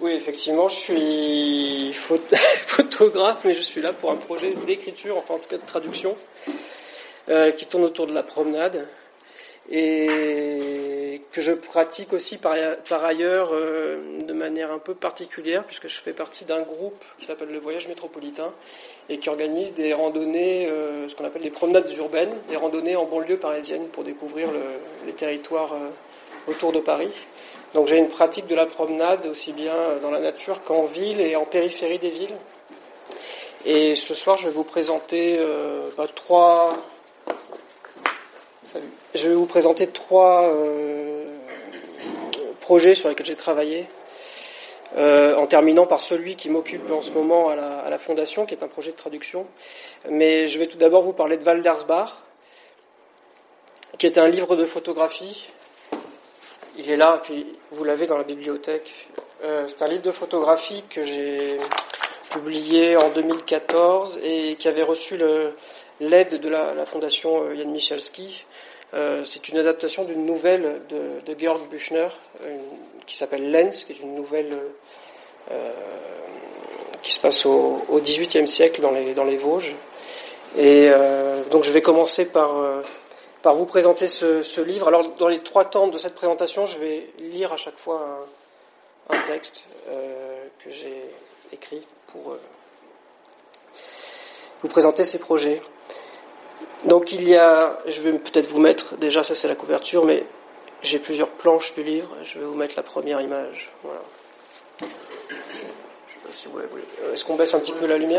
Oui, effectivement, je suis photographe, mais je suis là pour un projet d'écriture, enfin en tout cas de traduction, qui tourne autour de la promenade, et que je pratique aussi par ailleurs de manière un peu particulière, puisque je fais partie d'un groupe qui s'appelle le Voyage Métropolitain, et qui organise des randonnées, ce qu'on appelle les promenades urbaines, des randonnées en banlieue parisienne pour découvrir les territoires autour de Paris. Donc j'ai une pratique de la promenade aussi bien dans la nature qu'en ville et en périphérie des villes. Et ce soir, je vais vous présenter trois projets sur lesquels j'ai travaillé, en terminant par celui qui m'occupe en ce moment à la Fondation, qui est un projet de traduction. Mais je vais tout d'abord vous parler de Waldersbach, qui est un livre de photographie. Il est là, puis vous l'avez dans la bibliothèque. C'est un livre de photographie que j'ai publié en 2014 et qui avait reçu l'aide de la fondation Jan Michalski. C'est une adaptation d'une nouvelle de Georg Büchner qui s'appelle Lens, qui est une nouvelle qui se passe au XVIIIe siècle dans les Vosges. Et donc je vais commencer par vous présenter ce livre. Alors, dans les 3 temps de cette présentation, je vais lire à chaque fois un texte que j'ai écrit pour vous présenter ces projets. Donc, je vais peut-être vous mettre, déjà ça c'est la couverture, mais j'ai plusieurs planches du livre. Je vais vous mettre la première image. Voilà. Je sais pas si vous voulez. Est-ce qu'on baisse un petit peu la lumière ?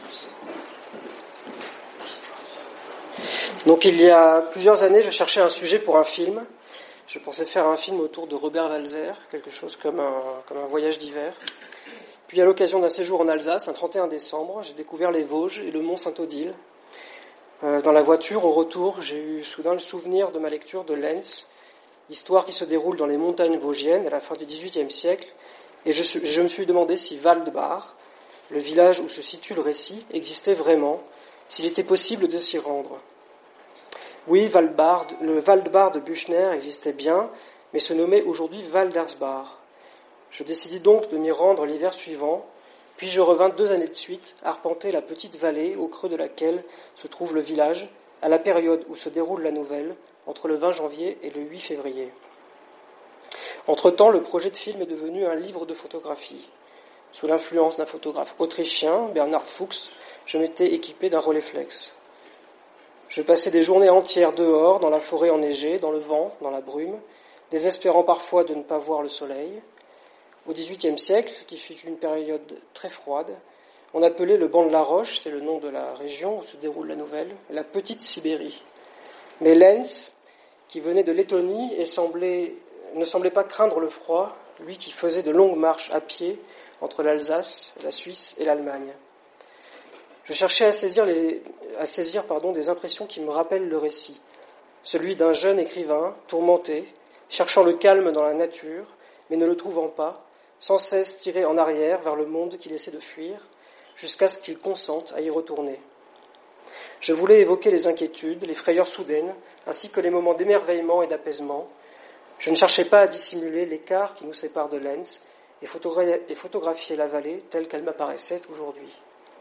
Donc il y a plusieurs années, je cherchais un sujet pour un film. Je pensais faire un film autour de Robert Walser, quelque chose comme un voyage d'hiver. Puis à l'occasion d'un séjour en Alsace, un 31 décembre, j'ai découvert les Vosges et le mont Saint-Odile. Dans la voiture, au retour, j'ai eu soudain le souvenir de ma lecture de Lens, histoire qui se déroule dans les montagnes vosgiennes à la fin du XVIIIe siècle, et je me suis demandé si Waldbach, le village où se situe le récit, existait vraiment, s'il était possible de s'y rendre. Oui, le Waldbach de Büchner existait bien, mais se nommait aujourd'hui Waldersbach. Je décidai donc de m'y rendre l'hiver suivant, puis je revins 2 années de suite arpenter la petite vallée au creux de laquelle se trouve le village, à la période où se déroule la nouvelle, entre le 20 janvier et le 8 février. Entre-temps, le projet de film est devenu un livre de photographie. Sous l'influence d'un photographe autrichien, Bernhard Fuchs, je m'étais équipé d'un Rolleiflex. Je passais des journées entières dehors, dans la forêt enneigée, dans le vent, dans la brume, désespérant parfois de ne pas voir le soleil. Au XVIIIe siècle, qui fut une période très froide, on appelait le banc de la Roche, c'est le nom de la région où se déroule la nouvelle, la petite Sibérie. Mais Lenz, qui venait de Lettonie et ne semblait pas craindre le froid, lui qui faisait de longues marches à pied entre l'Alsace, la Suisse et l'Allemagne. Je cherchais à saisir des impressions qui me rappellent le récit, celui d'un jeune écrivain tourmenté, cherchant le calme dans la nature, mais ne le trouvant pas, sans cesse tiré en arrière vers le monde qu'il essaie de fuir, jusqu'à ce qu'il consente à y retourner. Je voulais évoquer les inquiétudes, les frayeurs soudaines, ainsi que les moments d'émerveillement et d'apaisement. Je ne cherchais pas à dissimuler l'écart qui nous sépare de Lens et photographier la vallée telle qu'elle m'apparaissait aujourd'hui.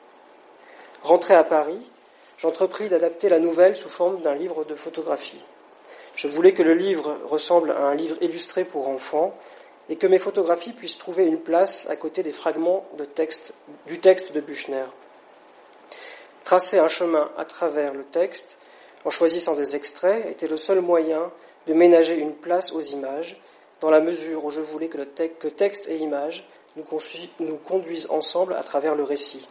Rentré à Paris, j'entrepris d'adapter la nouvelle sous forme d'un livre de photographie. Je voulais que le livre ressemble à un livre illustré pour enfants et que mes photographies puissent trouver une place à côté des fragments du texte de Büchner. Tracer un chemin à travers le texte, en choisissant des extraits, était le seul moyen de ménager une place aux images, dans la mesure où je voulais que texte et images nous conduisent ensemble à travers le récit.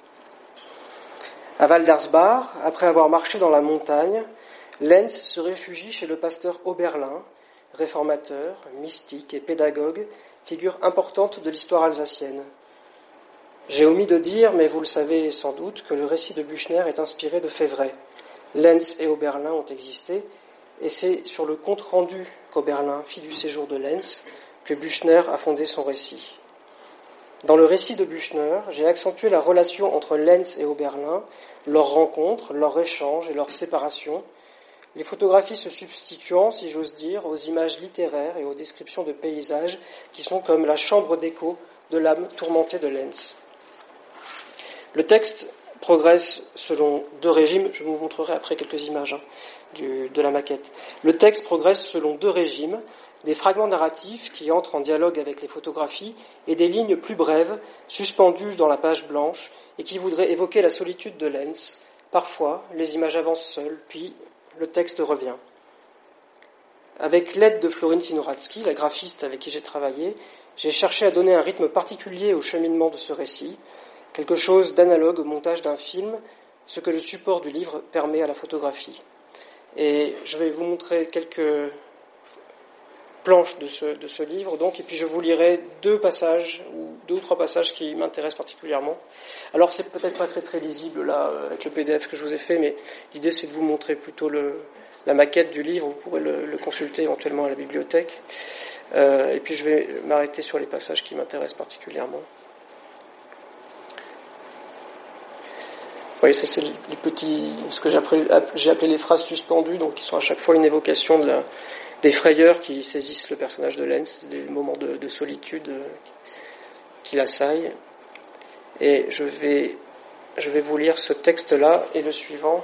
À Waldersbach, après avoir marché dans la montagne, Lenz se réfugie chez le pasteur Oberlin, réformateur, mystique et pédagogue, figure importante de l'histoire alsacienne. J'ai omis de dire, mais vous le savez sans doute, que le récit de Büchner est inspiré de faits vrais. Lenz et Oberlin ont existé, et c'est sur le compte-rendu qu'Oberlin fit du séjour de Lenz que Büchner a fondé son récit. Dans le récit de Büchner, j'ai accentué la relation entre Lenz et Oberlin, leur rencontre, leur échange et leur séparation, les photographies se substituant, si j'ose dire, aux images littéraires et aux descriptions de paysages qui sont comme la chambre d'écho de l'âme tourmentée de Lenz. Le texte progresse selon deux régimes. Je vous montrerai après quelques images de la maquette. Le texte progresse selon deux régimes, des fragments narratifs qui entrent en dialogue avec les photographies et des lignes plus brèves, suspendues dans la page blanche et qui voudraient évoquer la solitude de Lenz. Parfois, les images avancent seules, puis le texte revient. Avec l'aide de Florine Sinoratsky, la graphiste avec qui j'ai travaillé, j'ai cherché à donner un rythme particulier au cheminement de ce récit, quelque chose d'analogue au montage d'un film, ce que le support du livre permet à la photographie. Et je vais vous montrer quelques planches de ce livre, donc, et puis je vous lirai deux ou trois passages qui m'intéressent particulièrement. Alors c'est peut-être pas très très lisible là avec le PDF que je vous ai fait, mais l'idée c'est de vous montrer plutôt la maquette du livre. Vous pourrez le consulter éventuellement à la bibliothèque. Et puis je vais m'arrêter sur les passages qui m'intéressent particulièrement. Oui, ça c'est les petits, ce que j'ai appelé les phrases suspendues, donc qui sont à chaque fois une évocation des frayeurs qui saisissent le personnage de Lenz, des moments de solitude qui l'assaillent. Et je vais vous lire ce texte-là et le suivant.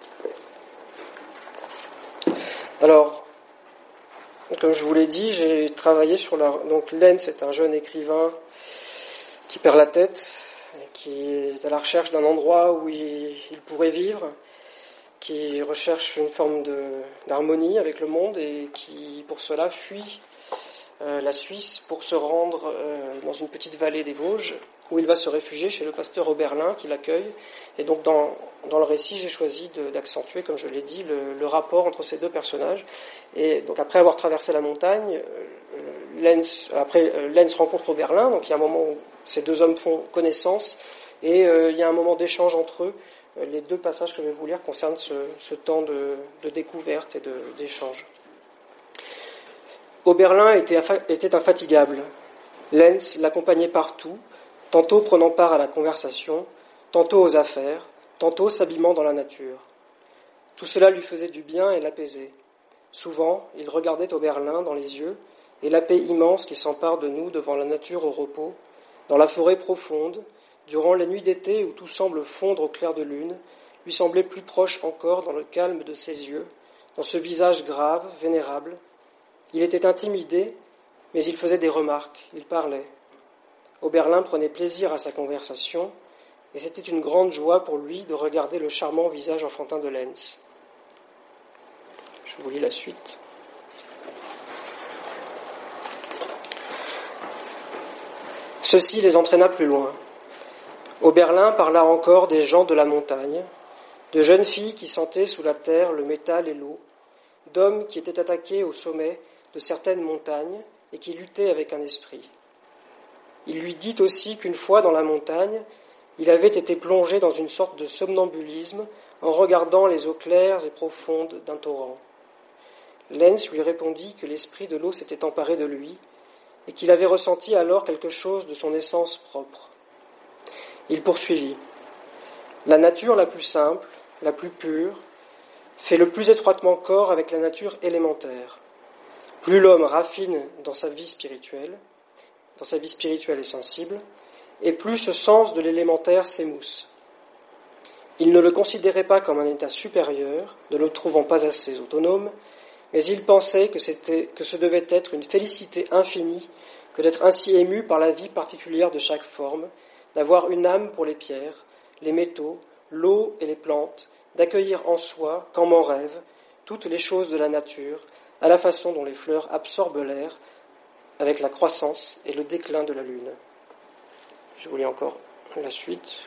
Alors, comme je vous l'ai dit, j'ai travaillé donc Lenz est un jeune écrivain qui perd la tête, qui est à la recherche d'un endroit où il pourrait vivre, qui recherche une forme d'harmonie avec le monde et qui, pour cela, fuit la Suisse pour se rendre dans une petite vallée des Vosges où il va se réfugier chez le pasteur Oberlin qui l'accueille. Et donc, dans le récit, j'ai choisi d'accentuer, comme je l'ai dit, le rapport entre ces deux personnages. Et donc, après avoir traversé la montagne, Lenz rencontre Oberlin, donc il y a un moment où ces deux hommes font connaissance, et il y a un moment d'échange entre eux. Les deux passages que je vais vous lire concernent ce temps de découverte et d'échange. Oberlin était infatigable. Lenz l'accompagnait partout, tantôt prenant part à la conversation, tantôt aux affaires, tantôt s'abîmant dans la nature. Tout cela lui faisait du bien et l'apaisait. Souvent, il regardait Oberlin dans les yeux, et la paix immense qui s'empare de nous devant la nature au repos, dans la forêt profonde, durant les nuits d'été où tout semble fondre au clair de lune, lui semblait plus proche encore dans le calme de ses yeux, dans ce visage grave, vénérable. Il était intimidé, mais il faisait des remarques, il parlait. Oberlin prenait plaisir à sa conversation, et c'était une grande joie pour lui de regarder le charmant visage enfantin de Lenz. Je vous lis la suite. Ceci les entraîna plus loin. Oberlin parla encore des gens de la montagne, de jeunes filles qui sentaient sous la terre le métal et l'eau, d'hommes qui étaient attaqués au sommet de certaines montagnes et qui luttaient avec un esprit. Il lui dit aussi qu'une fois dans la montagne, il avait été plongé dans une sorte de somnambulisme en regardant les eaux claires et profondes d'un torrent. Lenz lui répondit que l'esprit de l'eau s'était emparé de lui et qu'il avait ressenti alors quelque chose de son essence propre. Il poursuivit. La nature la plus simple, la plus pure, fait le plus étroitement corps avec la nature élémentaire. Plus l'homme raffine dans sa vie spirituelle et sensible, et plus ce sens de l'élémentaire s'émousse. Il ne le considérait pas comme un état supérieur, ne le trouvant pas assez autonome, mais il pensait que ce devait être une félicité infinie que d'être ainsi ému par la vie particulière de chaque forme, d'avoir une âme pour les pierres, les métaux, l'eau et les plantes, d'accueillir en soi, comme en rêve, toutes les choses de la nature, à la façon dont les fleurs absorbent l'air, avec la croissance et le déclin de la lune. Je vous lis encore la suite.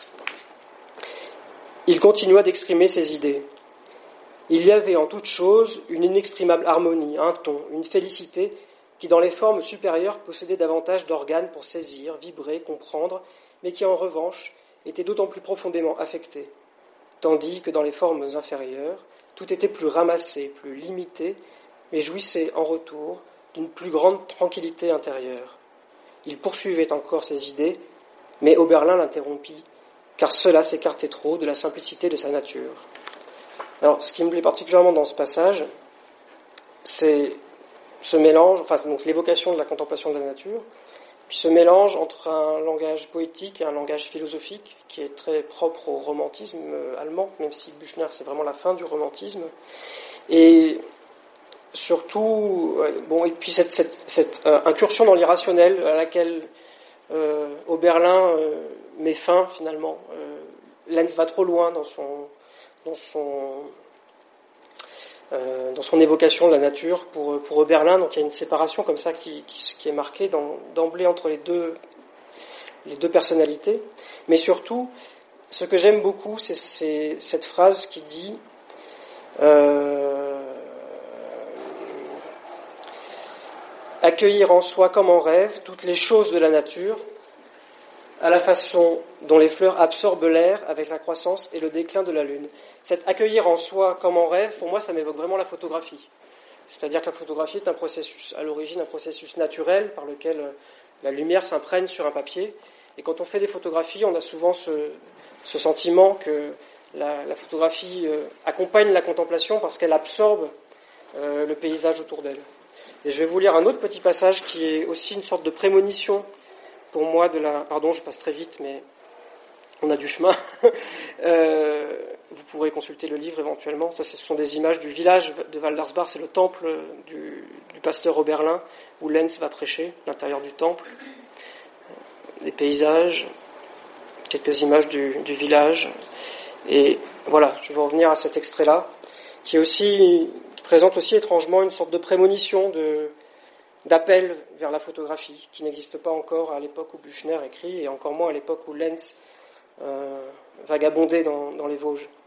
Il continua d'exprimer ses idées. Il y avait en toute chose une inexprimable harmonie, un ton, une félicité qui dans les formes supérieures possédaient davantage d'organes pour saisir, vibrer, comprendre, mais qui en revanche étaient d'autant plus profondément affectés, tandis que dans les formes inférieures, tout était plus ramassé, plus limité, mais jouissait en retour d'une plus grande tranquillité intérieure. Il poursuivait encore ses idées, mais Oberlin l'interrompit, car cela s'écartait trop de la simplicité de sa nature. Alors, ce qui me plaît particulièrement dans ce passage, c'est ce mélange, donc l'évocation de la contemplation de la nature, Puis ce mélange entre un langage poétique et un langage philosophique, qui est très propre au romantisme allemand, même si Büchner c'est vraiment la fin du romantisme. Et surtout, et puis cette incursion dans l'irrationnel à laquelle Oberlin met fin finalement. Lenz va trop loin dans son évocation de la nature pour Oberlin, donc il y a une séparation comme ça qui est marquée d'emblée entre les deux personnalités. Mais surtout, ce que j'aime beaucoup, c'est cette phrase qui dit accueillir en soi comme en rêve toutes les choses de la nature, à la façon dont les fleurs absorbent l'air avec la croissance et le déclin de la lune. Cet accueillir en soi comme en rêve, pour moi, ça m'évoque vraiment la photographie. C'est-à-dire que la photographie est un processus, à l'origine, un processus naturel par lequel la lumière s'imprègne sur un papier. Et quand on fait des photographies, on a souvent ce sentiment que la photographie accompagne la contemplation parce qu'elle absorbe le paysage autour d'elle. Et je vais vous lire un autre petit passage qui est aussi une sorte de prémonition pour moi Pardon, je passe très vite, mais on a du chemin. Vous pourrez consulter le livre éventuellement. Ça, ce sont des images du village de Waldersbach. C'est le temple du pasteur Oberlin où Lenz va prêcher, l'intérieur du temple. Des paysages, quelques images du village. Et voilà, je vais revenir à cet extrait-là, qui présente aussi étrangement une sorte de prémonition d'appel vers la photographie, qui n'existe pas encore à l'époque où Büchner écrit, et encore moins à l'époque où Lenz vagabondait dans les Vosges.